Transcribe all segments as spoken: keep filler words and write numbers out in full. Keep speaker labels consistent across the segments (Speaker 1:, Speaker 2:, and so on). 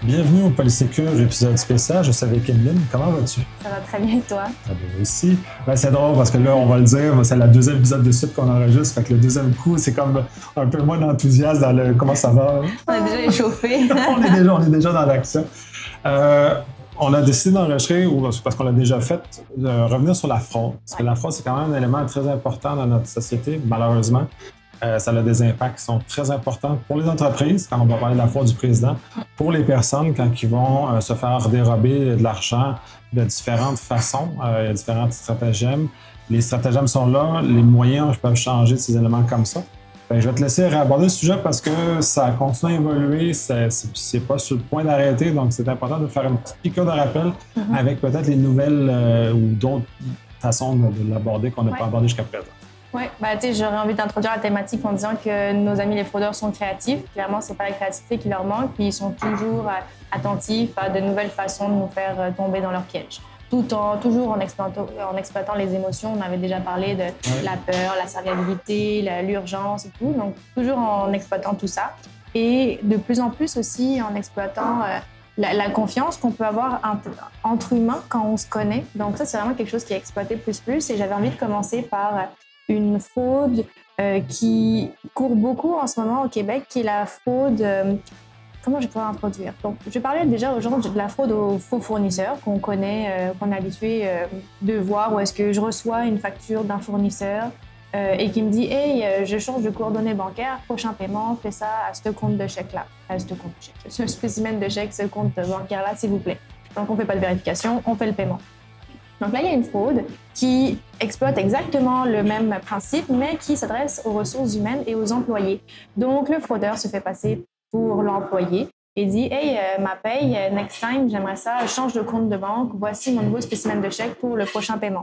Speaker 1: Bienvenue au Polysécure, épisode spécial. Je suis avec Emeline. Comment vas-tu?
Speaker 2: Ça va très bien et toi?
Speaker 1: Ça va aussi. Ben, c'est drôle parce que là, on va le dire, c'est la deuxième épisode de suite qu'on enregistre. Fait que le deuxième coup, c'est comme un peu moins d'enthousiasme dans le comment ça va.
Speaker 2: On est déjà échauffé.
Speaker 1: on, est déjà, on est déjà dans l'action. Euh, on a décidé d'enregistrer, ou parce qu'on l'a déjà fait, de revenir sur la fraude. Parce que la fraude, c'est quand même un élément très important dans notre société, malheureusement. Euh, ça a des impacts qui sont très importants pour les entreprises, quand on va parler de la fraude du président, pour les personnes quand ils vont euh, se faire dérober de l'argent de différentes façons. Euh, il y a différents stratagèmes. Les stratagèmes sont là, les moyens peuvent changer de ces éléments comme ça. Ben, je vais te laisser aborder le sujet parce que ça continue à évoluer, c'est, c'est, c'est pas sur le point d'arrêter, donc c'est important de faire une petite piqûre de rappel mm-hmm. avec peut-être les nouvelles euh, ou d'autres façons de, de l'aborder qu'on n'a ouais. pas abordé jusqu'à présent.
Speaker 2: Oui, bah, j'aurais envie d'introduire la thématique en disant que nos amis les fraudeurs sont créatifs. Clairement, ce n'est pas la créativité qui leur manque, puis ils sont toujours attentifs à de nouvelles façons de nous faire tomber dans leur piège. Tout en, toujours en exploitant, en exploitant les émotions. On avait déjà parlé de ouais. la peur, la serviabilité, la, l'urgence et tout. Donc, toujours en exploitant tout ça. Et de plus en plus aussi en exploitant euh, la, la confiance qu'on peut avoir entre, entre humains quand on se connaît. Donc, ça, c'est vraiment quelque chose qui est exploité plus plus. Et j'avais envie de commencer par une fraude euh, qui court beaucoup en ce moment au Québec, qui est la fraude... Euh, comment je pourrais introduire? Donc, je parlais déjà aujourd'hui de la fraude aux faux fournisseurs qu'on connaît, euh, qu'on est habitué euh, de voir, où est-ce que je reçois une facture d'un fournisseur euh, et qui me dit « Hey, euh, je change de coordonnées bancaires, prochain paiement, fais ça à ce compte de chèque-là, à ce compte de chèque, ce spécimen de chèque, ce compte bancaire-là, s'il vous plaît. » Donc, on ne fait pas de vérification, on fait le paiement. Donc là, il y a une fraude qui exploite exactement le même principe, mais qui s'adresse aux ressources humaines et aux employés. Donc, le fraudeur se fait passer pour l'employé et dit « Hey, euh, ma paye, next time, j'aimerais ça, change de compte de banque, voici mon nouveau spécimen de chèque pour le prochain paiement. »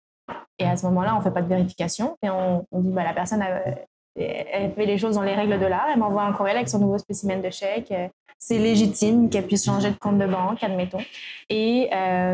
Speaker 2: Et à ce moment-là, on ne fait pas de vérification et on, on dit bah, « La personne, elle, elle fait les choses dans les règles de l'art, elle m'envoie un courriel avec son nouveau spécimen de chèque, c'est légitime qu'elle puisse changer de compte de banque, admettons. » Et... Euh,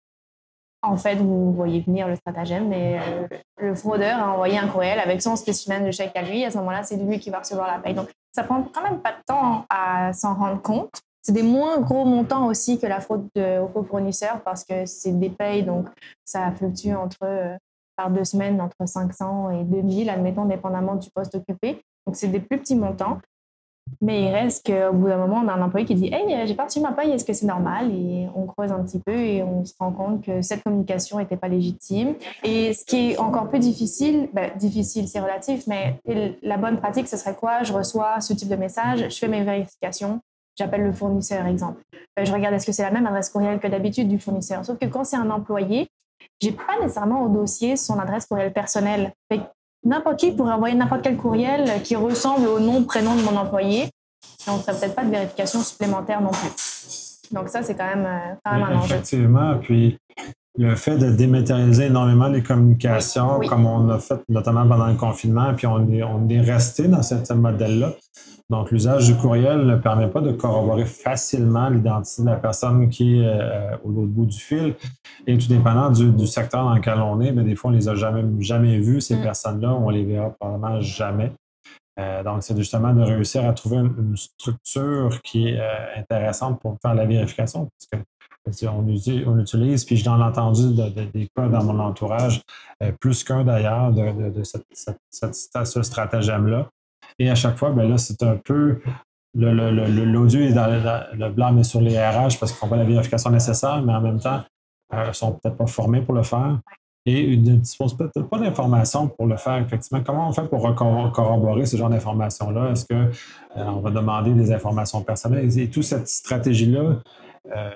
Speaker 2: En fait, vous voyez venir le stratagème, mais euh, le fraudeur a envoyé un courriel avec son spécimen de chèque à lui. À ce moment-là, c'est lui qui va recevoir la paye. Donc, ça prend quand même pas de temps à s'en rendre compte. C'est des moins gros montants aussi que la fraude de, aux faux fournisseurs parce que c'est des payes, donc ça fluctue entre, euh, par deux semaines, entre cinq cents et deux mille, admettons, dépendamment du poste occupé. Donc, c'est des plus petits montants. Mais il reste qu'au bout d'un moment, on a un employé qui dit « Hey, j'ai pas reçu ma paye, est-ce que c'est normal ?» Et on creuse un petit peu et on se rend compte que cette communication n'était pas légitime. Et ce qui est encore plus difficile, ben, difficile, c'est relatif, mais la bonne pratique, ce serait quoi? Je reçois ce type de message, je fais mes vérifications, j'appelle le fournisseur, exemple. Je regarde est-ce que c'est la même adresse courriel que d'habitude du fournisseur. Sauf que quand c'est un employé, j'ai pas nécessairement au dossier son adresse courriel personnelle. Fait n'importe qui pourrait envoyer n'importe quel courriel qui ressemble au nom, prénom de mon employé. Et on ne ferait peut-être pas de vérification supplémentaire non plus. Donc ça, c'est quand même, quand même un enjeu.
Speaker 1: Effectivement. Puis le fait de dématérialiser énormément les communications, oui. Oui. Comme on a fait notamment pendant le confinement, puis on est, on est resté dans ce modèle-là. Donc l'usage du courriel ne permet pas de corroborer facilement l'identité de la personne qui est euh, au l'autre bout du fil. Et tout dépendant du, du secteur dans lequel on est, bien, des fois, on ne les a jamais, jamais vues, ces mm. personnes-là, on les verra probablement jamais. Euh, donc, c'est justement de réussir à trouver une, une structure qui est euh, intéressante pour faire la vérification. Parce que on utilise, on utilise puis j'en ai entendu de, de, des cas dans mon entourage, euh, plus qu'un d'ailleurs, de, de, de cette, cette, cette, ce stratagème-là. Et à chaque fois, bien là, c'est un peu... Le, le, le, l'audio est dans le, le blâme est sur les R H parce qu'ils font pas la vérification nécessaire, mais en même temps, ils euh, ne sont peut-être pas formés pour le faire. Et ils ne disposent peut-être pas d'informations pour le faire, effectivement. Comment on fait pour corroborer ce genre d'informations-là? Est-ce qu'on euh, va demander des informations personnelles? Et toute cette stratégie-là euh,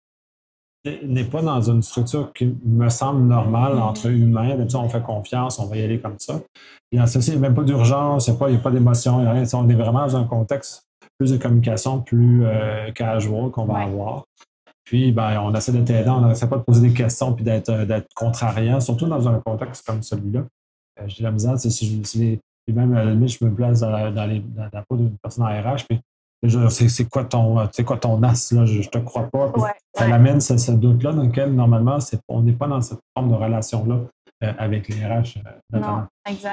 Speaker 1: n'est pas dans une structure qui me semble normale entre humains. D'habitude, on fait confiance, on va y aller comme ça. Et en ceci, il n'y a même pas d'urgence, il n'y a pas d'émotion, il n'y a rien. On est vraiment dans un contexte plus de communication, plus euh, casual qu'on va ouais. avoir. Puis, ben, on essaie de t'aider, on n'essaie pas de poser des questions puis d'être, d'être contrariant, surtout dans un contexte comme celui-là. Euh, j'ai de la misère, si, je, si les, puis même à la limite, je me place dans la, dans les, dans la peau d'une personne en R H, puis je, c'est, c'est, quoi ton, c'est quoi ton as, là, je ne te crois pas. Puis, ouais, ça ouais. amène ce, ce doute-là dans lequel, normalement, c'est, on n'est pas dans cette forme de relation-là euh, avec les R H. Euh,
Speaker 2: non, exact.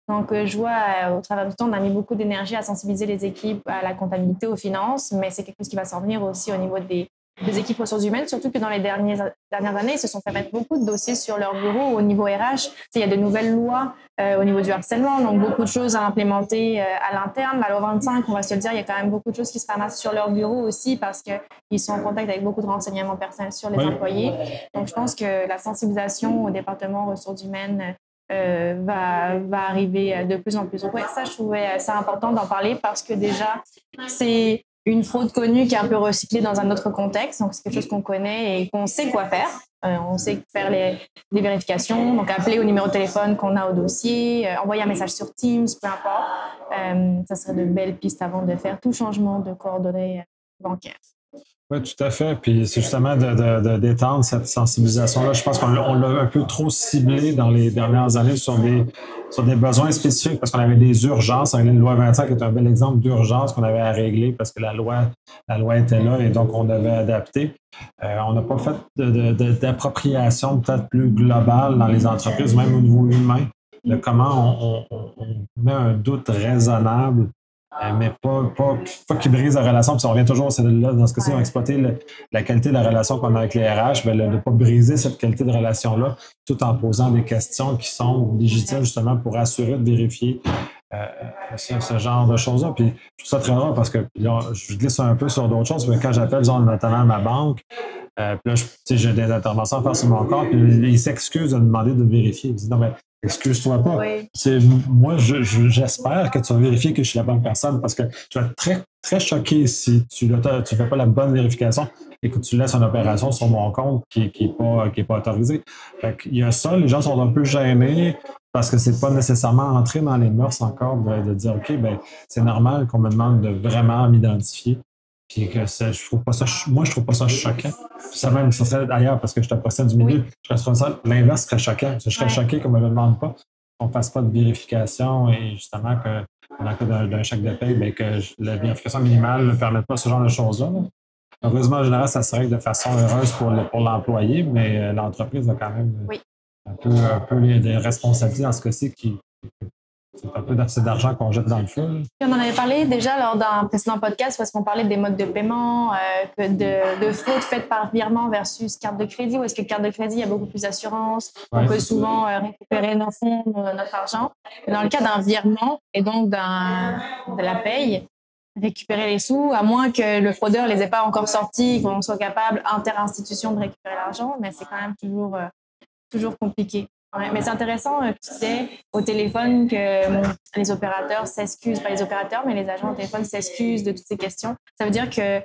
Speaker 2: Donc, euh, je vois euh, au travers du temps, on a mis beaucoup d'énergie à sensibiliser les équipes à la comptabilité, aux finances, mais c'est quelque chose qui va s'en venir aussi au niveau des, des équipes ressources humaines, surtout que dans les dernières, dernières années, ils se sont fait mettre beaucoup de dossiers sur leur bureau au niveau R H. Il y a de nouvelles lois euh, au niveau du harcèlement, donc beaucoup de choses à implémenter euh, à l'interne. La loi vingt-cinq, on va se le dire, il y a quand même beaucoup de choses qui se ramassent sur leur bureau aussi parce qu'ils sont en contact avec beaucoup de renseignements personnels sur les oui. employés. Donc, je pense que la sensibilisation au département ressources humaines Euh, va, va arriver de plus en plus. Donc, ouais, ça, je trouvais ça important d'en parler parce que déjà, c'est une fraude connue qui est un peu recyclée dans un autre contexte. Donc, c'est quelque chose qu'on connaît et qu'on sait quoi faire. Euh, on sait faire les, les vérifications, donc appeler au numéro de téléphone qu'on a au dossier, euh, envoyer un message sur Teams, peu importe. Euh, ça serait de belles pistes avant de faire tout changement de coordonnées bancaires.
Speaker 1: Oui, tout à fait. Puis c'est justement de, de, de d'étendre cette sensibilisation-là. Je pense qu'on l'a, on l'a un peu trop ciblé dans les dernières années sur des, sur des besoins spécifiques parce qu'on avait des urgences. La loi vingt-cinq est un bel exemple d'urgence qu'on avait à régler parce que la loi, la loi était là et donc on devait adapter. Euh, on n'a pas fait de, de, de, d'appropriation peut-être plus globale dans les entreprises, même au niveau humain, de comment on, on, on met un doute raisonnable. Euh, mais pas, pas, pas qui brise la relation. Puis on revient toujours, c'est là, dans ce cas-ci, on a exploité le, la qualité de la relation qu'on a avec les R H, bien, de ne pas briser cette qualité de relation-là, tout en posant des questions qui sont légitimes justement pour assurer de vérifier euh, ce, ce genre de choses-là. Puis je trouve ça très rare parce que là, je glisse un peu sur d'autres choses, mais quand j'appelle, disons, notamment ma banque, euh, puis là, je, j'ai des interventions à faire sur mon compte, puis ils s'excusent de me demander de vérifier. Ils disent non, mais excuse-toi pas. Oui. C'est, moi, je, je, j'espère que tu vas vérifier que je suis la bonne personne parce que je vais être très, très choqué si tu ne fais pas la bonne vérification et que tu laisses une opération sur mon compte qui n'est qui est pas, qui est pas autorisée. Fait qu'il y a ça, les gens sont un peu gênés parce que c'est pas nécessairement entré dans les mœurs encore de, de dire OK, ben c'est normal qu'on me demande de vraiment m'identifier. Puis que ça, je trouve pas ça, moi, je trouve pas ça choquant. Puis ça même, ça serait d'ailleurs, parce que je te possède du milieu, oui. Je trouve ça, l'inverse serait choquant. Je serais ouais. choqué qu'on ne me le demande pas, qu'on ne fasse pas de vérification et justement que, dans le cas d'un, d'un chèque de paie, bien, que la vérification minimale ne permette pas ce genre de choses-là. Là. Heureusement, en général, ça se règle de façon heureuse pour, le, pour l'employé, mais l'entreprise a quand même oui. un peu, un peu les, les responsabilités dans ce cas-ci qui. C'est un peu assez d'argent qu'on jette dans le feu.
Speaker 2: On en avait parlé déjà lors d'un précédent podcast parce qu'on parlait des modes de paiement, euh, de, de fraude faite par virement versus carte de crédit. Ou est-ce que carte de crédit, il y a beaucoup plus d'assurance? Ouais. On peut souvent euh, récupérer nos fonds, notre argent. Dans le cas d'un virement et donc d'un, de la paye, récupérer les sous, à moins que le fraudeur ne les ait pas encore sortis, qu'on soit capable, inter-institution, de récupérer l'argent, mais c'est quand même toujours, euh, toujours compliqué. Ouais, mais c'est intéressant, tu sais, au téléphone que euh, les opérateurs s'excusent, pas les opérateurs, mais les agents au téléphone s'excusent de toutes ces questions. Ça veut dire que,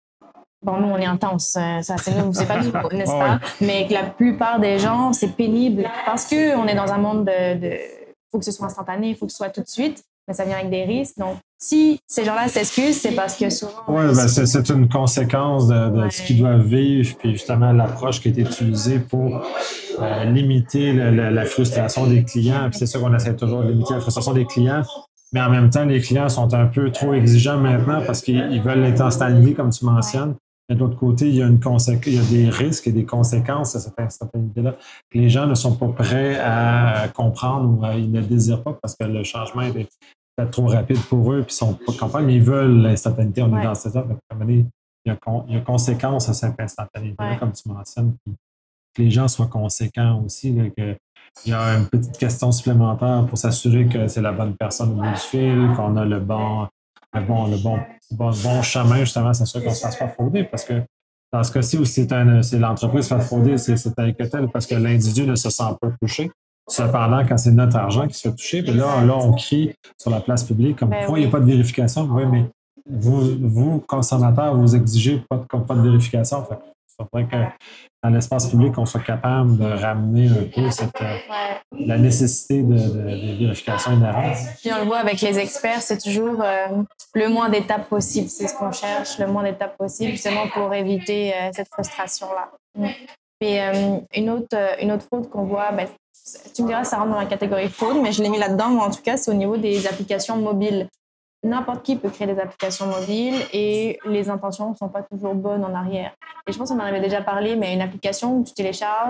Speaker 2: bon, nous, on est intense, ça, c'est nous, c'est pas nous, n'est-ce oh, pas? Oui. Mais que la plupart des gens, c'est pénible parce qu'on est dans un monde de, de, faut que ce soit instantané, il faut que ce soit tout de suite, mais ça vient avec des risques. Donc, si ces gens-là s'excusent, c'est parce que souvent...
Speaker 1: Oui, ben c'est, c'est une conséquence de, de ouais. ce qu'ils doivent vivre, puis justement l'approche qui a été utilisée pour euh, limiter le, le, la frustration des clients. Puis c'est sûr qu'on essaie toujours de limiter la frustration des clients, mais en même temps, les clients sont un peu trop exigeants maintenant parce qu'ils ils veulent l'instantanéité, comme tu mentionnes. Mais de l'autre côté, il y a, une conséqu... il y a des risques et des conséquences à cette instantanéité-là que les gens ne sont pas prêts à comprendre ou à, ils ne désirent pas parce que le changement est peut-être trop rapide pour eux, puis ils ne sont pas contents, mais ils veulent l'instantanéité. On ouais. est dans cette heure. Il y a, con... il y a conséquence à cette instantanéité-là, ouais. comme tu mentionnes. Puis que les gens soient conséquents aussi, là, que il y a une petite question supplémentaire pour s'assurer que c'est la bonne personne au bout du fil, qu'on a le bon, le bon, le bon, bon, bon chemin, justement, s'assurer qu'on ne se fasse pas frauder. Parce que dans ce cas-ci où c'est, un, c'est l'entreprise qui se fait frauder, c'est, c'est inquiétant parce que l'individu ne se sent pas touché. Cependant, quand c'est notre argent qui se fait toucher, puis là, là, on crie sur la place publique comme pourquoi ben oui. il n'y a pas de vérification. Oui, mais vous, vous, consommateurs, vous exigez pas de, pas de vérification. Fait il faudrait que dans l'espace public, on soit capable de ramener un peu cette, ouais. la nécessité de, de, de vérification inhérente.
Speaker 2: Puis on le voit avec les experts, c'est toujours euh, le moins d'étapes possible. C'est ce qu'on cherche, le moins d'étapes possible, justement pour éviter euh, cette frustration-là. Mm. Puis euh, une, autre, une autre fraude qu'on voit, ben, tu me diras, ça rentre dans la catégorie fraude, mais je l'ai mis là-dedans, moi en tout cas, c'est au niveau des applications mobiles. N'importe qui peut créer des applications mobiles et les intentions ne sont pas toujours bonnes en arrière. Et je pense qu'on en avait déjà parlé, mais une application que tu télécharges,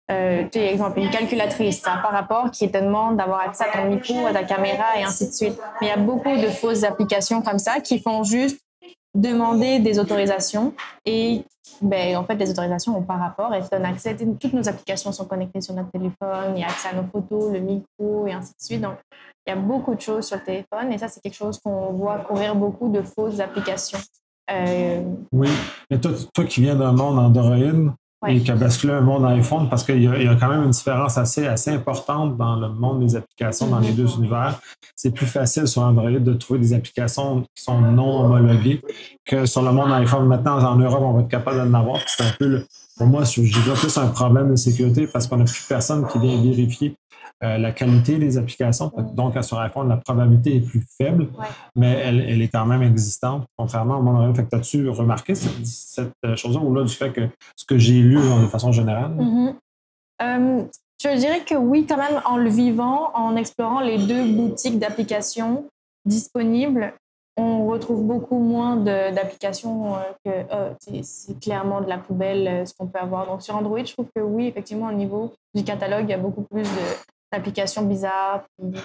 Speaker 2: Euh, tu sais, exemple, une calculatrice, ça n'a pas rapport, qui te demande d'avoir accès à ton micro, à ta caméra et ainsi de suite. Mais il y a beaucoup de fausses applications comme ça qui font juste demander des autorisations et ben, en fait, les autorisations n'ont pas rapport. Elles te donnent accès. Toutes nos applications sont connectées sur notre téléphone, il y a accès à nos photos, le micro et ainsi de suite. Donc, il y a beaucoup de choses sur le téléphone et ça, c'est quelque chose qu'on voit courir beaucoup de fausses applications. Euh...
Speaker 1: Oui, mais toi, toi qui viens d'un monde Android ouais. et qui a basculé un monde iPhone, parce qu'il y, y a quand même une différence assez, assez importante dans le monde des applications, mm-hmm. dans les deux univers. C'est plus facile sur Android de trouver des applications qui sont non homologuées que sur le monde iPhone. Maintenant, en Europe, on va être capable d'en avoir. C'est un peu, le, pour moi, je vois plus un problème de sécurité parce qu'on n'a plus personne qui vient vérifier Euh, la qualité des applications. Donc, sur iPhone, la probabilité est plus faible, ouais. mais elle, elle est quand même existante, contrairement au monde réel. Fait que as-tu remarqué cette, cette chose-là ou là du fait que ce que j'ai lu de façon générale?
Speaker 2: Mm-hmm. euh, je dirais que oui, quand même, en le vivant, en explorant les deux boutiques d'applications disponibles, on retrouve beaucoup moins de, d'applications euh, que euh, c'est, c'est clairement de la poubelle euh, ce qu'on peut avoir. Donc, sur Android, je trouve que oui, effectivement, au niveau du catalogue, il y a beaucoup plus de d'applications bizarres.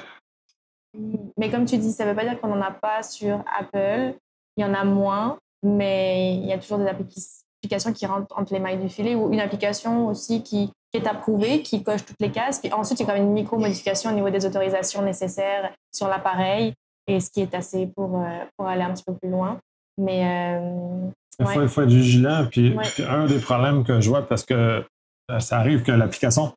Speaker 2: Mais comme tu dis, ça ne veut pas dire qu'on n'en a pas sur Apple. Il y en a moins, mais il y a toujours des applications qui rentrent entre les mailles du filet ou une application aussi qui, qui est approuvée, qui coche toutes les cases. Puis ensuite, il y a quand même une micro-modification au niveau des autorisations nécessaires sur l'appareil et ce qui est assez pour, pour aller un petit peu plus loin. Mais euh,
Speaker 1: il, faut, ouais. il faut être vigilant. Puis, ouais. puis un des problèmes que je vois, parce que ça arrive que l'application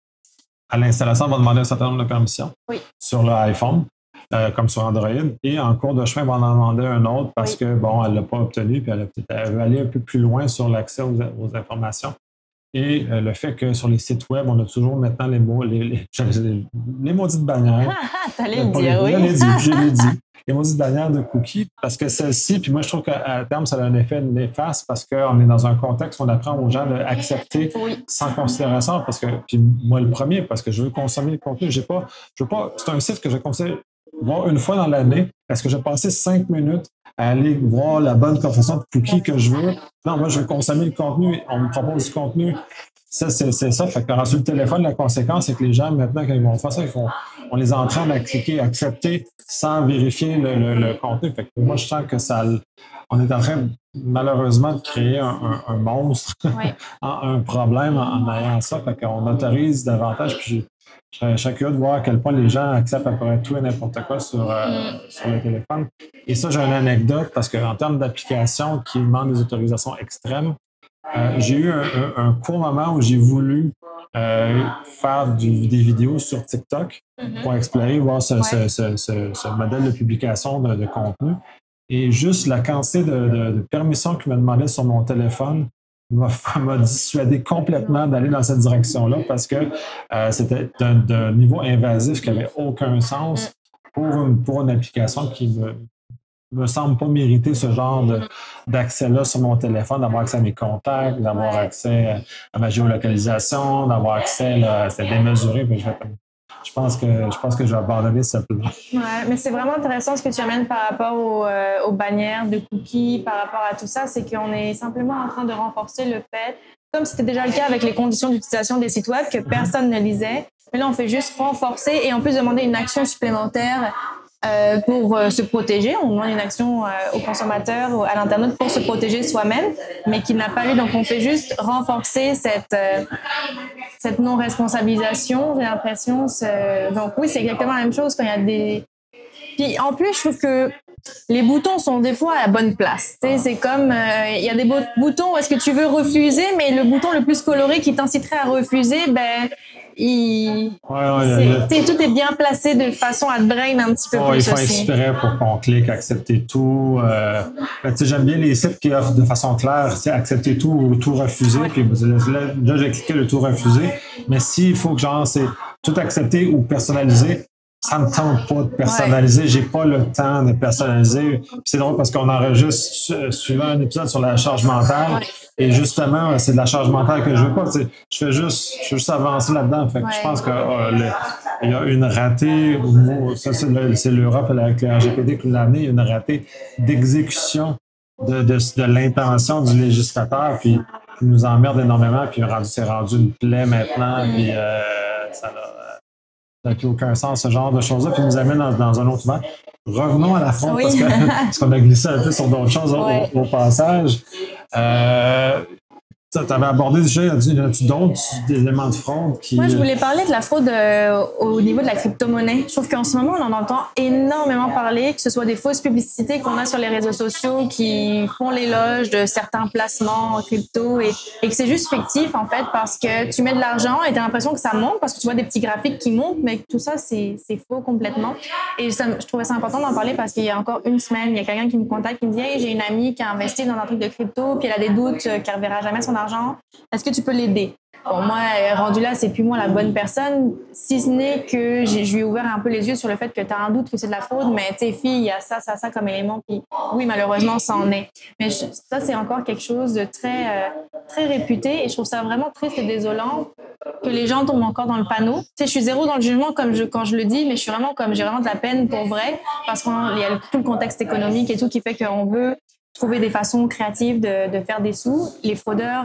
Speaker 1: à l'installation, on va demander un certain nombre de permissions
Speaker 2: oui.
Speaker 1: sur le iPhone, euh, comme sur Android. Et en cours de chemin, on va en demander un autre parce oui. que, bon, elle ne l'a pas obtenu, puis elle, a peut-être, elle veut aller un peu plus loin sur l'accès aux, aux informations. Et euh, le fait que sur les sites web, on a toujours maintenant les mots, les, les, les, les maudites bannières.
Speaker 2: Ah, t'allais le dire, oui.
Speaker 1: Je l'ai dit, je l'ai dit. Les maudites bannières de cookies, parce que celle-ci, puis moi, je trouve qu'à terme, ça a un effet néfaste parce qu'on est dans un contexte où on apprend aux gens d'accepter
Speaker 2: oui.
Speaker 1: sans considération. Parce que, puis moi, le premier, parce que je veux consommer le contenu, j'ai pas, je veux pas, c'est un site que je conseille voir une fois dans l'année parce que j'ai passé cinq minutes à aller voir la bonne confession de cookies que je veux. Non, moi, je veux consommer le contenu. On me propose du contenu. Ça, c'est, c'est ça. Fait que sur le téléphone, la conséquence, c'est que les gens, maintenant, quand ils vont faire ça, ils font, on les entraîne à cliquer, accepter sans vérifier le, le, le contenu. Fait que moi, je sens que ça, on est en train, malheureusement, de créer un, un, un monstre,
Speaker 2: oui.
Speaker 1: un problème en, en ayant ça. Fait qu'on autorise davantage. Puis je serais, je serais curieux de voir à quel point les gens acceptent à peu près tout et n'importe quoi sur, euh, mm. sur le téléphone. Et ça, j'ai une anecdote parce qu'en termes d'applications qui demandent des autorisations extrêmes, Euh, j'ai eu un, un, un court moment où j'ai voulu euh, faire du, des vidéos sur TikTok mm-hmm. pour explorer, voir ce, ouais. ce, ce, ce, ce modèle de publication de, de contenu. Et juste la quantité de, de, de permissions qu'il m'a demandé sur mon téléphone m'a, m'a dissuadé complètement d'aller dans cette direction-là parce que euh, c'était d'un, d'un niveau invasif qui n'avait aucun sens pour une, pour une application qui me me semble pas mériter ce genre de, d'accès-là sur mon téléphone, d'avoir accès à mes contacts, d'avoir accès à ma géolocalisation, d'avoir accès là, à c'est démesuré. Puis je, vais, je, pense que, je pense que je vais abandonner ce plan.
Speaker 2: Ouais, mais c'est vraiment intéressant ce que tu amènes par rapport aux, euh, aux bannières de cookies, par rapport à tout ça, c'est qu'on est simplement en train de renforcer le fait, comme c'était déjà le cas avec les conditions d'utilisation des sites web, que personne ne lisait. Mais là, on fait juste renforcer et en plus demander une action supplémentaire Euh, pour euh, se protéger. On demande une action euh, aux consommateurs, à l'internaute pour se protéger soi-même, mais qui n'a pas lieu. Donc, on fait juste renforcer cette, euh, cette non-responsabilisation, j'ai l'impression. C'est... Donc, oui, c'est exactement la même chose quand il y a des... Puis, en plus, je trouve que les boutons sont des fois à la bonne place. Tu sais, c'est comme, il euh, y a des boutons où est-ce que tu veux refuser, mais le bouton le plus coloré qui t'inciterait à refuser, ben, il...
Speaker 1: Ouais, ouais,
Speaker 2: c'est, tout est bien placé de façon à te brain un petit peu
Speaker 1: ouais,
Speaker 2: plus
Speaker 1: il faut
Speaker 2: aussi.
Speaker 1: exprès pour qu'on clique accepter tout. Euh, ben, j'aime bien les sites qui offrent de façon claire accepter tout ou tout refuser. Ouais. Puis là, là, j'ai cliqué le tout refuser. Mais s'il faut que genre c'est tout accepter ou personnaliser, ça me tente pas de personnaliser. Ouais. J'ai pas le temps de personnaliser. Puis c'est drôle parce qu'on enregistre suivant un épisode sur la charge mentale. Ouais. Et justement, c'est de la charge mentale que je veux pas. T'sais, je fais juste, je fais juste avancer là-dedans. Fait que ouais. Je pense qu'il euh, y a une ratée, ça c'est, le, c'est l'Europe avec le R G P D qui l'a amené, une ratée d'exécution de, de, de l'intention du législateur. Puis qui nous emmerde énormément, puis rendu, c'est rendu une plaie maintenant, mm. puis euh, ça n'a plus aucun sens, ce genre de choses-là, puis nous amène dans, dans un autre vent. Revenons à la fraude, oui. parce, que, parce qu'on a glissé un peu sur d'autres choses ouais. au, au passage. Euh, Tu avais abordé déjà, y a-tu d'autres éléments de fraude qui...
Speaker 2: Moi, je voulais parler de la fraude euh, au niveau de la crypto-monnaie. Je trouve qu'en ce moment, on en entend énormément parler, que ce soit des fausses publicités qu'on a sur les réseaux sociaux qui font l'éloge de certains placements en crypto et, et que c'est juste fictif, en fait, parce que tu mets de l'argent et tu as l'impression que ça monte parce que tu vois des petits graphiques qui montent, mais tout ça, c'est, c'est faux complètement. Et ça, je trouvais ça important d'en parler parce qu'il y a encore une semaine, il y a quelqu'un qui me contacte qui me dit « Hey, j'ai une amie qui a investi dans un truc de crypto puis elle a des doutes qu'elle ne reverra jamais son argent. Est-ce que tu peux l'aider? » Bon, moi, rendu là, c'est plus moi la bonne personne, si ce n'est que j'ai, je lui ai ouvert un peu les yeux sur le fait que tu as un doute que c'est de la fraude, mais tes filles, il y a ça, ça, ça comme élément, puis oui, malheureusement, ça en est. Mais je, ça, c'est encore quelque chose de très, euh, très réputé et je trouve ça vraiment triste et désolant que les gens tombent encore dans le panneau. Tu sais, je suis zéro dans le jugement comme je, quand je le dis, mais je suis vraiment comme, j'ai vraiment de la peine pour vrai parce qu'il y a tout le contexte économique et tout qui fait qu'on veut trouver des façons créatives de, de faire des sous. Les fraudeurs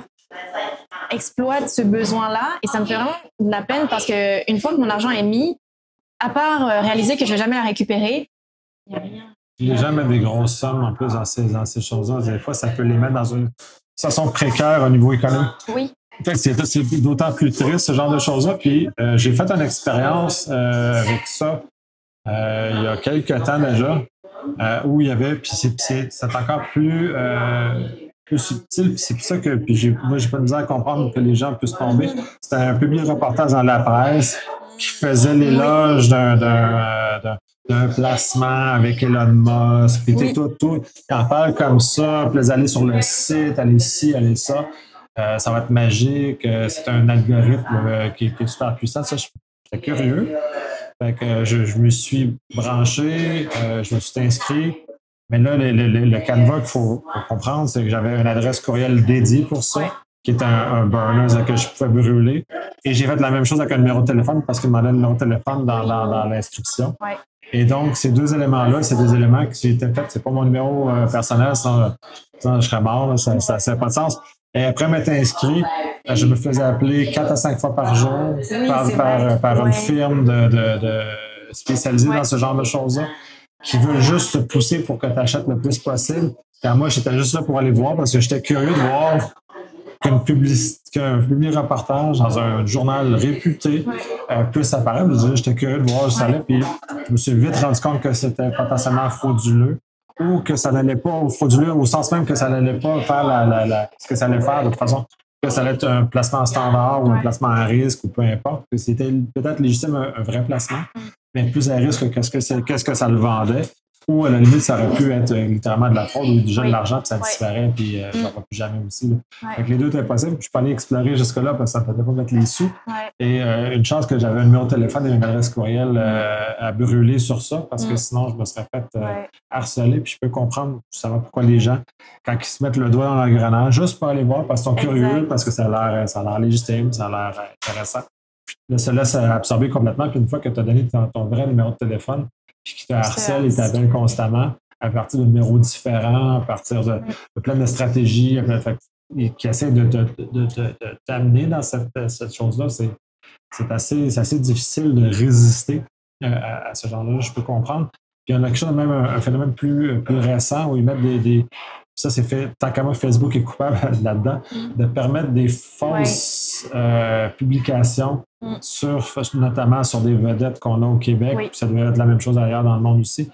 Speaker 2: exploitent ce besoin-là et ça me fait vraiment de la peine parce qu'une fois que mon argent est mis, à part réaliser que je ne vais jamais la récupérer, il n'y a rien.
Speaker 1: Les gens mettent des grosses sommes en plus dans ces, dans ces choses-là. Des fois, ça peut les mettre dans une situation précaire au niveau économique.
Speaker 2: Oui.
Speaker 1: C'est, c'est d'autant plus triste, ce genre de choses-là. Puis, euh, j'ai fait une expérience euh, avec ça euh, il y a quelques temps déjà, euh, où il y avait, puis c'est, c'est, c'est encore plus... Euh, plus subtil, puis c'est pour ça que puis j'ai, moi, j'ai pas de misère à comprendre que les gens puissent tomber. C'était un public reportage dans la presse qui faisait l'éloge d'un, d'un, d'un, d'un placement avec Elon Musk, puis oui. tout, tout. Ils en parlent comme ça, puis ils allaient sur le site, allez ici, allez ça. Euh, ça va être magique, euh, c'est un algorithme euh, qui, qui est super puissant. Ça, j'étais curieux. Fait que euh, je, je me suis branché, euh, je me suis inscrit. Mais là, le, le, le canevas qu'il faut, faut comprendre, c'est que j'avais une adresse courriel dédiée pour ça, ouais. qui est un, un burner que je pouvais brûler. Et j'ai fait la même chose avec un numéro de téléphone parce qu'il me demandait le numéro de téléphone dans, dans, dans l'inscription. Ouais. Et donc, ces deux éléments-là, c'est des éléments qui étaient faits. C'est pas mon numéro euh, personnel, sinon, sinon je serais mort. Là, ça n'a pas de sens. Et après m'être inscrit, je me faisais appeler quatre à cinq fois par jour oui, par, par, par ouais. une firme de, de, de spécialisée ouais. dans ce genre de choses-là, qui veulent juste te pousser pour que tu achètes le plus possible. Et moi, j'étais juste là pour aller voir parce que j'étais curieux de voir qu'une publicité, qu'un public reportage dans un journal réputé euh, puisse apparaître. J'étais curieux de voir où ça allait, puis je me suis vite rendu compte que c'était potentiellement frauduleux ou que ça n'allait pas au frauduleux, au sens même que ça n'allait pas faire la, la, la, ce que ça allait faire de toute façon, que ça allait être un placement standard ou un placement à risque ou peu importe, que c'était peut-être légitime un, un vrai placement, mais plus à risque que ce que, c'est, qu'est-ce que ça le vendait. Ou à la limite, ça aurait pu être littéralement de la fraude ou déjà oui. de l'argent, puis ça disparaît, oui. puis euh, mm. j'en vois plus jamais aussi. Là. Ouais. Donc les deux étaient possibles. Je suis pas allé explorer jusque-là parce que ça ne faisait pas mettre les sous. Ouais. Et euh, une chance que j'avais un numéro de téléphone et une adresse courriel euh, à brûler sur ça, parce mm. que sinon, je me serais fait euh, ouais. harceler. Puis je peux comprendre, savoir pourquoi les gens, quand ils se mettent le doigt dans l'engrenage, juste pour aller voir, parce qu'ils sont exact. Curieux, parce que ça a l'air, ça a l'air légitime, ça a l'air intéressant. Là, ça laisse absorber complètement. Puis une fois que tu as donné ton, ton vrai numéro de téléphone, puis qui te harcèle et t'appelle constamment à partir de numéros différents, à partir de, de plein de stratégies, et qui essaient de, de, de, de, de t'amener dans cette, cette chose-là. C'est, c'est, assez, c'est assez difficile de résister à, à ce genre-là, je peux comprendre. Puis il y en a quelque chose, même un, un phénomène plus, plus récent où ils mettent des, des ça, c'est fait, tant qu'à moi, Facebook est coupable là-dedans, de permettre des fausses ouais. euh, publications, mm. sur, notamment sur des vedettes qu'on a au Québec. Oui. Puis ça devrait être la même chose ailleurs dans le monde aussi.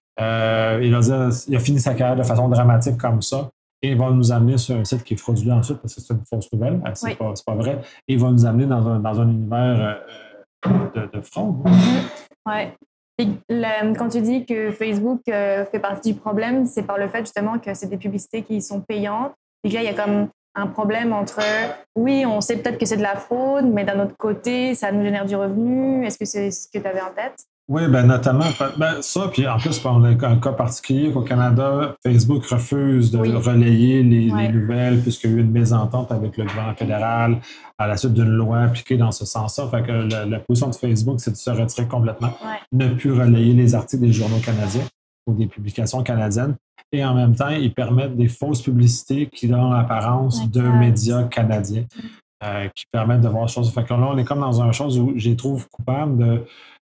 Speaker 1: Euh, il, va dire, il a fini sa carrière de façon dramatique comme ça. Et il va nous amener sur un site qui est frauduleux ensuite parce que c'est une fausse nouvelle. C'est, oui. pas, c'est pas vrai. Et il va nous amener dans un, dans un univers euh, de, de fraude.
Speaker 2: Mm. Oui. Et le, quand tu dis que Facebook euh, fait partie du problème, c'est par le fait justement que c'est des publicités qui sont payantes. Et là, il y a comme un problème entre, oui, on sait peut-être que c'est de la fraude, mais d'un autre côté, ça nous génère du revenu. Est-ce que c'est ce que tu avais en tête?
Speaker 1: Oui, bien notamment ben, ça, puis en plus, on a un cas particulier qu'au Canada, Facebook refuse de oui. relayer les, ouais. les nouvelles puisqu'il y a eu une mésentente avec le gouvernement fédéral à la suite d'une loi appliquée dans ce sens-là. Fait que la, la position de Facebook, c'est de se retirer complètement, ouais. ne plus relayer les articles des journaux canadiens ou des publications canadiennes. et en même temps, ils permettent des fausses publicités qui donnent l'apparence de
Speaker 2: Exact.
Speaker 1: médias canadiens euh, qui permettent de voir les choses. Fait que là, on est comme dans une chose où je les trouve coupables de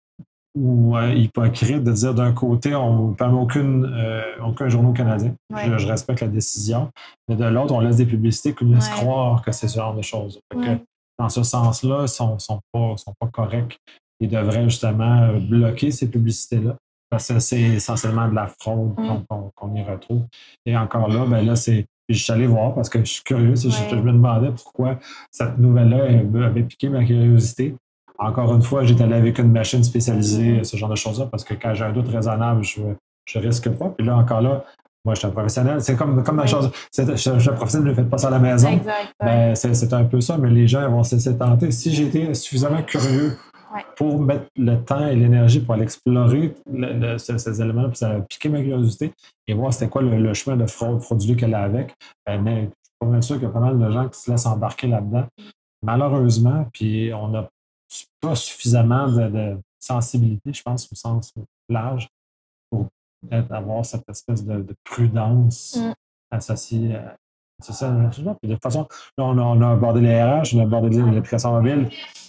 Speaker 1: ou euh, hypocrite de dire d'un côté, on ne permet aucune, euh, aucun journal canadien.
Speaker 2: Ouais.
Speaker 1: Je, je respecte la décision. Mais de l'autre, on laisse des publicités qui nous laissent
Speaker 2: Ouais.
Speaker 1: croire que c'est ce genre de choses. Fait que,
Speaker 2: Ouais.
Speaker 1: dans ce sens-là, ils ne sont, sont, pas, sont pas corrects. Ils devraient justement euh, bloquer ces publicités-là. Parce que c'est essentiellement de la fraude
Speaker 2: Mm.
Speaker 1: qu'on, qu'on, qu'on y retrouve. Et encore là, ben là, c'est. Je suis allé voir parce que je suis curieux. Je,
Speaker 2: Ouais.
Speaker 1: je me demandais pourquoi cette nouvelle-là avait piqué ma curiosité. Encore une fois, j'étais allé avec une machine spécialisée, ce genre de choses-là, parce que quand j'ai un doute raisonnable, je ne risque pas. Puis là, encore là, moi, je suis un professionnel. C'est comme, comme la
Speaker 2: Oui.
Speaker 1: chose. C'est, je, je suis un professionnel, ne faites pas ça à la maison.
Speaker 2: Exact. Ouais.
Speaker 1: Ben, c'est, c'est un peu ça, mais les gens vont se laisser tenter. Si j'étais suffisamment curieux
Speaker 2: Ouais.
Speaker 1: pour mettre le temps et l'énergie pour aller explorer le, le, ces, ces éléments, puis ça a piqué ma curiosité et voir c'était quoi le, le chemin de fraude frauduleux qu'elle a avec, ben, mais je suis pas mal sûr qu'il y a pas mal de gens qui se laissent embarquer là-dedans. Malheureusement, puis on n'a pas suffisamment de, de sensibilité, je pense, au sens large, pour peut-être avoir cette espèce de, de prudence
Speaker 2: Mm.
Speaker 1: associée à c'est ça. Puis de toute façon, là, on a, on a abordé les R H, on a abordé l'application mobile,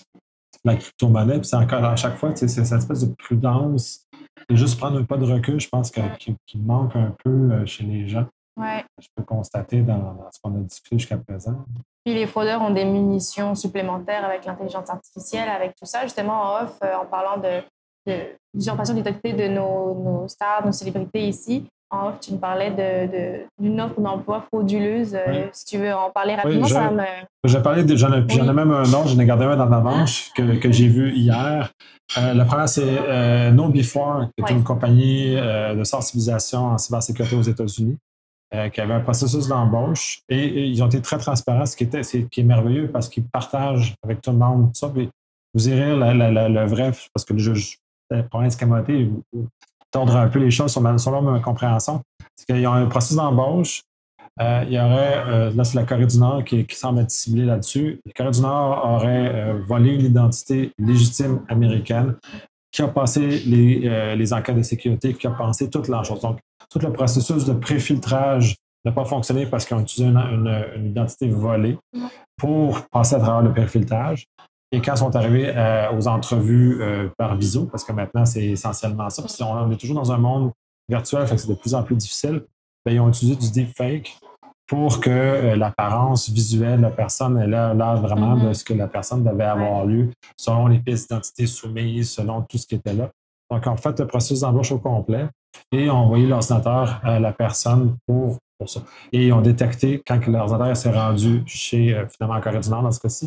Speaker 1: la crypto-monnaie, puis c'est encore à chaque fois, c'est cette espèce de prudence, et juste prendre un pas de recul, je pense que, qui, qui manque un peu chez les gens.
Speaker 2: Ouais.
Speaker 1: Je peux constater dans, dans ce qu'on a discuté jusqu'à présent.
Speaker 2: Puis les fraudeurs ont des munitions supplémentaires avec l'intelligence artificielle, avec tout ça. Justement, en off, euh, en parlant de, de l'usurpation d'identité de nos, nos stars, nos célébrités ici, en off, tu nous parlais de, de, d'une offre d'emploi frauduleuse. Euh, oui. Si tu veux en parler rapidement,
Speaker 1: oui, je,
Speaker 2: ça me...
Speaker 1: J'ai parlé, de, j'en, ai, oui. j'en ai même un autre, j'en ai gardé un dans ma manche que, que j'ai vu hier. Euh, le premier, c'est euh, KnowBe4, qui est oui. une compagnie euh, de sensibilisation en cybersécurité aux États-Unis. Euh, qui avait un processus d'embauche et, et ils ont été très transparents, ce qui, était, c'est, qui est merveilleux parce qu'ils partagent avec tout le monde tout ça. Puis vous irez la, la, la, le vrai, parce que le juge, le problème escamoté, tordre un peu les choses sur, ma, sur leur même compréhension. C'est qu'ils ont un processus d'embauche. Euh, il y aurait, euh, là, c'est la Corée du Nord qui, qui semble être ciblée là-dessus. La Corée du Nord aurait euh, volé une identité légitime américaine qui a passé les, euh, les enquêtes de sécurité, qui a passé toute la chose. Donc, tout le processus de préfiltrage n'a pas fonctionné parce qu'ils ont utilisé une, une, une identité volée pour passer à travers le préfiltrage. Et quand ils sont arrivés euh, aux entrevues euh, par visio, parce que maintenant, c'est essentiellement ça, puis on est toujours dans un monde virtuel, fait que c'est de plus en plus difficile, bien, ils ont utilisé du deepfake pour que euh, l'apparence visuelle de la personne ait l'air vraiment mm-hmm. de ce que la personne devait avoir lu, selon les pistes d'identité soumises, selon tout ce qui était là. Donc, en fait, le processus d'embauche au complet et ont envoyé l'ordinateur à la personne pour, pour ça. Et ils ont détecté, quand l'ordinateur s'est rendu chez, euh, finalement, en Corée du Nord, dans ce cas-ci,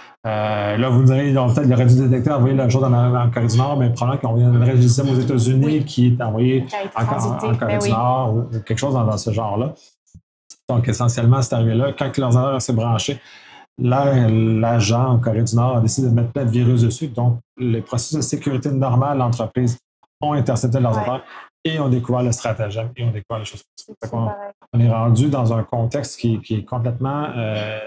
Speaker 1: euh, là, vous me direz, ils ont peut-être l'auraient dû détecter, envoyer la chose en Corée du Nord, mais probablement qu'ils ont envoyé un registre aux États-Unis oui. qui est envoyé en, en, en Corée du oui. Nord ou, ou quelque chose dans, dans ce genre-là. Donc, essentiellement, c'est arrivé là. Quand l'ordinateur s'est branché, là, l'agent en Corée du Nord a décidé de mettre plein de virus dessus. Donc, les processus de sécurité normales de l'entreprise ont intercepté l'ordinateur ouais. et ont découvert le stratagème et ont découvert les choses. On, on est rendu dans un contexte qui, qui est complètement... Euh,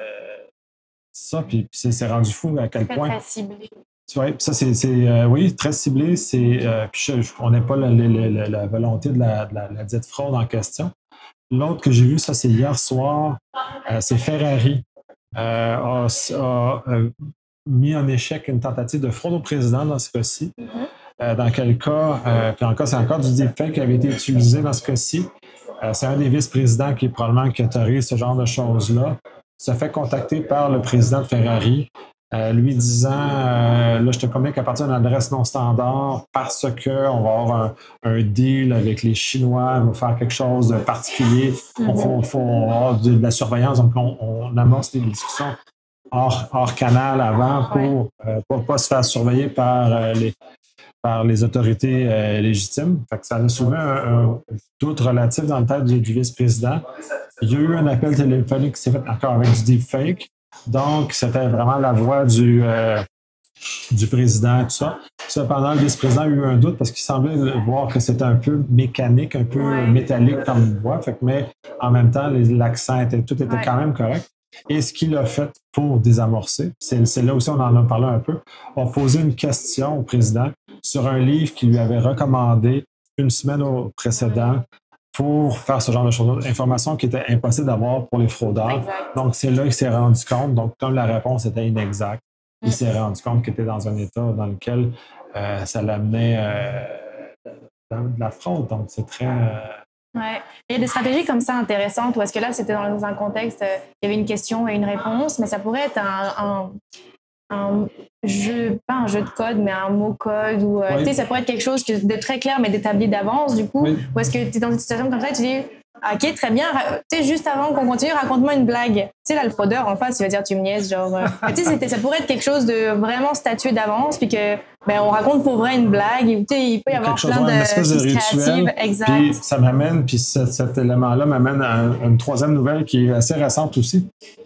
Speaker 1: ça, puis c'est, c'est rendu fou à quel
Speaker 2: très,
Speaker 1: point...
Speaker 2: Très ciblé.
Speaker 1: Ouais, ça, c'est, c'est euh, oui, très ciblé. C'est, euh, puis je, je, on n'est pas la, la, la, la volonté de la, de la, la dite fraude en question. L'autre que j'ai vu, ça, c'est hier soir, euh, c'est Ferrari euh, a, a, a mis en échec une tentative de fraude au président dans ce cas-ci. Mm-hmm. Euh, dans quel cas, euh, puis encore, c'est encore du deepfake qui avait été utilisé dans ce cas-ci. Euh, c'est un des vice-présidents qui est probablement qui autorise ce genre de choses-là. Se fait contacter par le président de Ferrari, euh, lui disant euh, là, je te communique à partir d'une adresse non standard parce qu'on va avoir un, un deal avec les Chinois, on va faire quelque chose de particulier, il mm-hmm. faut, faut avoir de, de la surveillance, donc on, on amorce des discussions hors, hors canal avant pour ne euh, pas, pas se faire surveiller par euh, les par les autorités euh, légitimes. Fait que ça a soulevé un, un doute relatif dans le tête du, du vice-président. Il y a eu un appel téléphonique qui s'est fait encore avec du deepfake. Donc, c'était vraiment la voix du, euh, du président et tout ça. Cependant, le vice-président a eu un doute parce qu'il semblait voir que c'était un peu mécanique, un peu ouais. métallique comme voix. Fait que, mais en même temps, les, l'accent était, tout était ouais. quand même correct. Et ce qu'il a fait pour désamorcer, c'est, c'est là aussi on en a parlé un peu, a posé une question au président sur un livre qu'il lui avait recommandé une semaine au précédent pour faire ce genre de choses. Information qui était impossible d'avoir pour les fraudeurs.
Speaker 2: Exact.
Speaker 1: Donc, c'est là qu'il s'est rendu compte. Donc, comme la réponse était inexacte, il
Speaker 2: Mm.
Speaker 1: s'est rendu compte qu'il était dans un état dans lequel euh, ça l'amenait euh, dans de la fraude. Donc, c'est très... Euh,
Speaker 2: Ouais. Il y a des stratégies comme ça intéressantes où est-ce que là, c'était dans un contexte, euh, il y avait une question et une réponse, mais ça pourrait être un, un, un jeu, pas un jeu de code, mais un mot code ou, euh,
Speaker 1: Oui.
Speaker 2: tu sais, ça pourrait être quelque chose de très clair, mais d'établi d'avance, du coup.
Speaker 1: Oui.
Speaker 2: Ou est-ce que tu es dans une situation comme ça et tu dis, OK, très bien, tu sais, juste avant qu'on continue, raconte-moi une blague. Tu sais, là, le fraudeur en face, il va dire, tu me niaises, genre. Euh, tu sais, ça pourrait être quelque chose de vraiment statué d'avance, puis que, ben, on raconte pour vrai une blague. Tu sais, il peut y avoir
Speaker 1: quelque
Speaker 2: plein
Speaker 1: chose,
Speaker 2: de
Speaker 1: une espèce de
Speaker 2: choses
Speaker 1: rituel.
Speaker 2: créatives. Exact.
Speaker 1: Puis ça m'amène, puis cet, cet élément-là m'amène à une troisième nouvelle qui est assez récente aussi.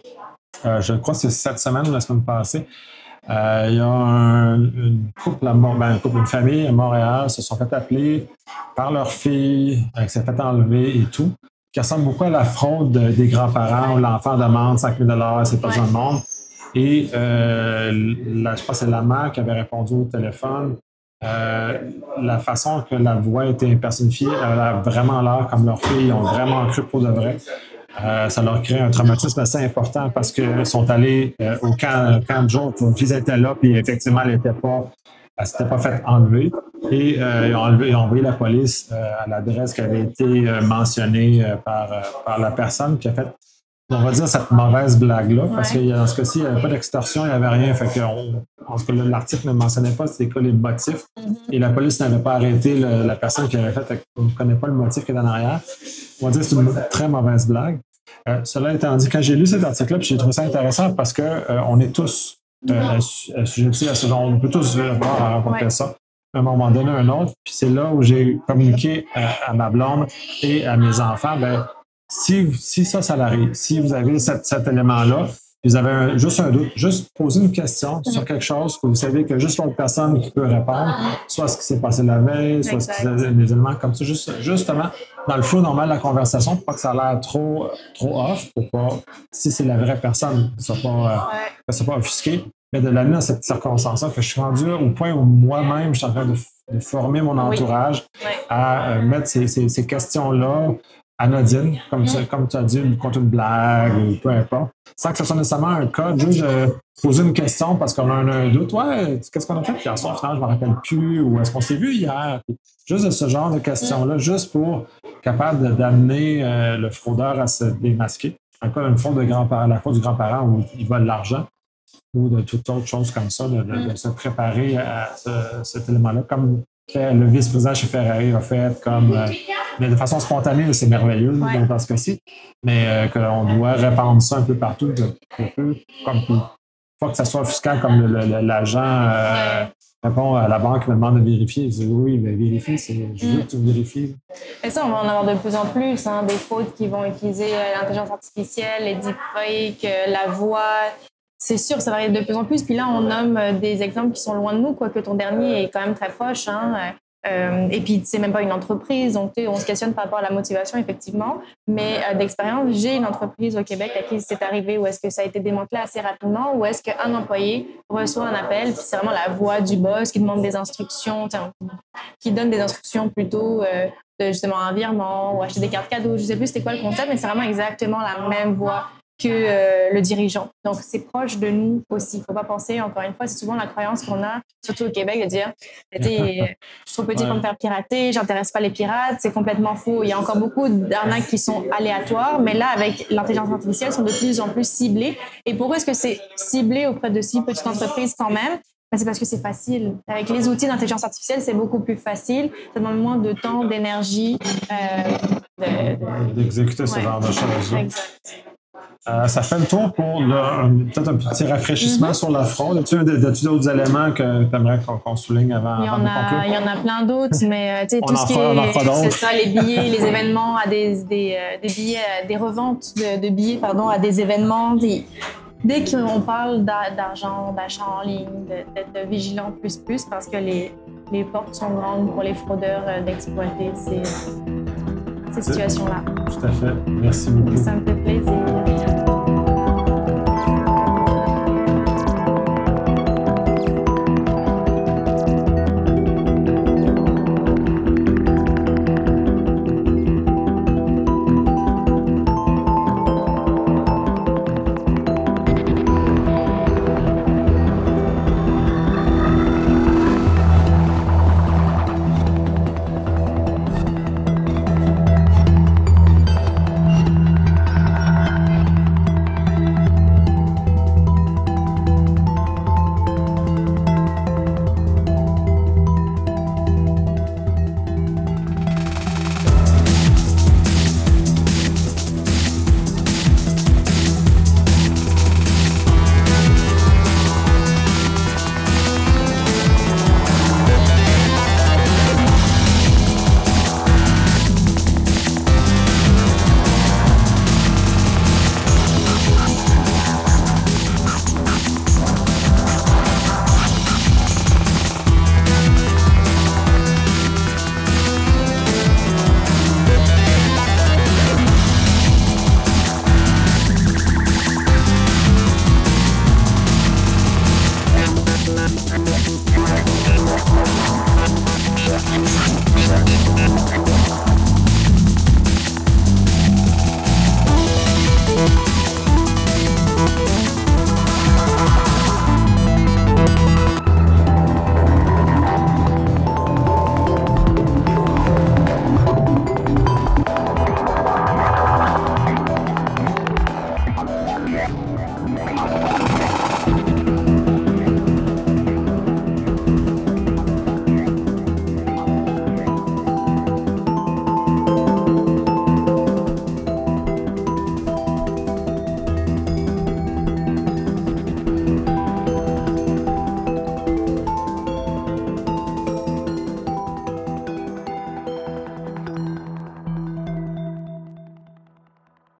Speaker 1: Euh, je crois que c'est cette semaine ou la semaine passée. Euh, il y a un, une couple, à, ben, un couple, une famille à Montréal se sont fait appeler par leur fille, euh, qui s'est fait enlever et tout, qui ressemble beaucoup à la fraude des grands-parents où l'enfant demande cinq mille dollars, c'est pas besoin de monde. Et euh, la, je pense que c'est la mère qui avait répondu au téléphone. Euh, la façon que la voix était personnifiée, elle a vraiment l'air comme leur fille, ils ont vraiment cru pour de vrai. Euh, ça leur crée un traumatisme assez important parce qu'ils sont allés euh, au camp, camp de jour, une fille était là, puis effectivement, elle n'était pas, elle s'était pas faite enlever. Et euh, ils, ont enlevé, ils ont envoyé la police euh, à l'adresse qui avait été euh, mentionnée euh, par, euh, par la personne qui a fait, on va dire, cette mauvaise blague-là, ouais. Parce que dans ce cas-ci, il n'y avait pas d'extorsion, il n'y avait rien. Fait que on, en tout cas, l'article ne mentionnait pas c'était quoi les motifs. Mm-hmm. Et la police n'avait pas arrêté le, la personne qui avait fait. On ne connaît pas le motif qui est en arrière. On va dire que c'est une très mauvaise blague. Euh, cela étant dit, quand j'ai lu cet article-là, j'ai trouvé ça intéressant parce qu'on euh, est tous euh, assujettis à ce genre. On peut tous voir à raconter ouais. ça à un moment donné un autre. Puis c'est là où j'ai communiqué à, à ma blonde et à mes enfants. Ben, si, si ça, ça arrive, si vous avez cet, cet élément-là, vous avez un, juste un doute, juste poser une question sur quelque chose que vous savez que juste l'autre personne qui peut répondre, soit ce qui s'est passé la veille, soit ce qui, des éléments comme ça, juste, justement, dans le flow normal de la conversation, pour pas que ça a l'air trop, trop off, pour pas, si c'est la vraie personne, que ça ne soit pas, euh, soit pas offusqué, mais de l'amener dans cette circonstance-là, que je suis rendu au point où moi-même, je suis en train de, de former mon entourage oui. à euh, mettre ces, ces, ces questions-là anodine, comme, mmh. tu, comme tu as dit, contre une blague ou peu importe, sans que ce soit nécessairement un code, juste de poser une question parce qu'on a un, un doute. Ouais, qu'est-ce qu'on a fait hier soir? Finalement, je ne me rappelle plus. Ou est-ce qu'on s'est vu hier? Juste de ce genre de questions-là, mmh. juste pour être capable d'amener euh, le fraudeur à se démasquer. Encore une fraude de grand-parent, la fraude du grand-parent où il vole l'argent ou de toute autre chose comme ça, de, de, mmh. de se préparer à ce, cet élément-là, comme le vice-président chez Ferrari a fait, comme euh, mais de façon spontanée, c'est merveilleux ouais. dans ce cas-ci, mais euh, qu'on doit répandre ça un peu partout, de, un peu comme pas que ça soit offusquant comme le, le, l'agent euh, ouais. répond à la banque, me demande de vérifier. Il dit oui, mais vérifie, c'est je veux mm. que tu vérifies.
Speaker 2: Et ça, on va en avoir de plus en plus, hein, des fraudes qui vont utiliser l'intelligence artificielle, les deepfakes, la voix. C'est sûr, ça va arriver de plus en plus. Puis là, on nomme des exemples qui sont loin de nous, quoique ton dernier est quand même très proche. Hein. Euh, et puis, c'est même pas une entreprise. Donc, on se questionne par rapport à la motivation, effectivement. Mais euh, d'expérience, j'ai une entreprise au Québec à qui c'est arrivé où est-ce que ça a été démantelé assez rapidement, où est-ce qu'un employé reçoit un appel, puis c'est vraiment la voix du boss qui demande des instructions, qui donne des instructions plutôt euh, de justement un virement ou acheter des cartes cadeaux. Je sais plus c'était quoi le concept, mais c'est vraiment exactement la même voix que euh, le dirigeant. Donc, c'est proche de nous aussi. Il ne faut pas penser, encore une fois, c'est souvent la croyance qu'on a, surtout au Québec, de dire « je suis trop petit ouais. pour me faire pirater, je n'intéresse pas les pirates ». C'est complètement faux. Il y a encore beaucoup d'arnaques qui sont aléatoires, mais là, avec l'intelligence artificielle, sont de plus en plus ciblées. Et pourquoi est-ce que c'est ciblé auprès de si petites entreprises quand même? Ben, c'est parce que c'est facile. Avec les outils d'intelligence artificielle, c'est beaucoup plus facile. Ça demande moins de temps, d'énergie. Euh, de,
Speaker 1: de... D'exécuter ouais. ce genre de choses. Exact. Euh, ça fait le tour pour le, un, peut-être un petit rafraîchissement mm-hmm. sur la fraude. As-tu, as-tu d'autres éléments que tu aimerais qu'on, qu'on souligne avant,
Speaker 2: il y
Speaker 1: avant de conclure?
Speaker 2: Il y en a plein d'autres, mais tu sais, tout ce qui est, c'est ça, les billets, les événements, à des, des, des billets, des reventes de, de billets, pardon, à des événements. Des, dès qu'on parle d'argent, d'achat en ligne, d'être vigilant plus plus, parce que les, les portes sont grandes pour les fraudeurs d'exploiter ces, ces situations-là.
Speaker 1: Tout à fait. Merci beaucoup.
Speaker 2: Ça me fait plaisir. Merci.